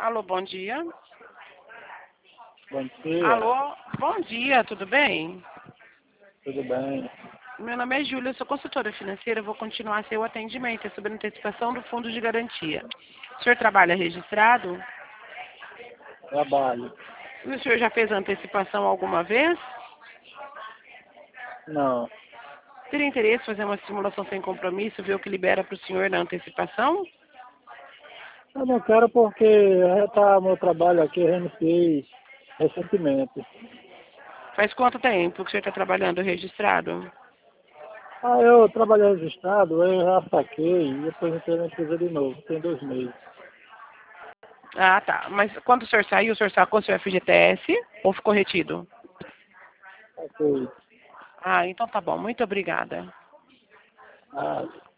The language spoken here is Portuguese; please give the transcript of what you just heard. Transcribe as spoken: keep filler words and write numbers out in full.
Alô, bom dia. Bom dia, Alô, bom dia, tudo bem? tudo bem? Meu nome é Júlia, sou consultora financeira, vou continuar seu atendimento, é sobre antecipação do fundo de garantia. O senhor trabalha registrado? Trabalho. E o senhor já fez a antecipação alguma vez? Não, Teria interesse em fazer uma simulação sem compromisso, ver o que libera para o senhor na antecipação? eu não quero porque já tá, meu trabalho aqui, eu reiniciei recentemente. Faz quanto tempo que o senhor está trabalhando registrado? Ah, eu trabalhei registrado, eu já saquei e depois entrei na empresa de novo, tem dois meses. Ah, tá. Mas quando o senhor saiu, o senhor sacou seu F G T S ou ficou retido? Saquei. Ah, então tá bom. Muito obrigada. Ah,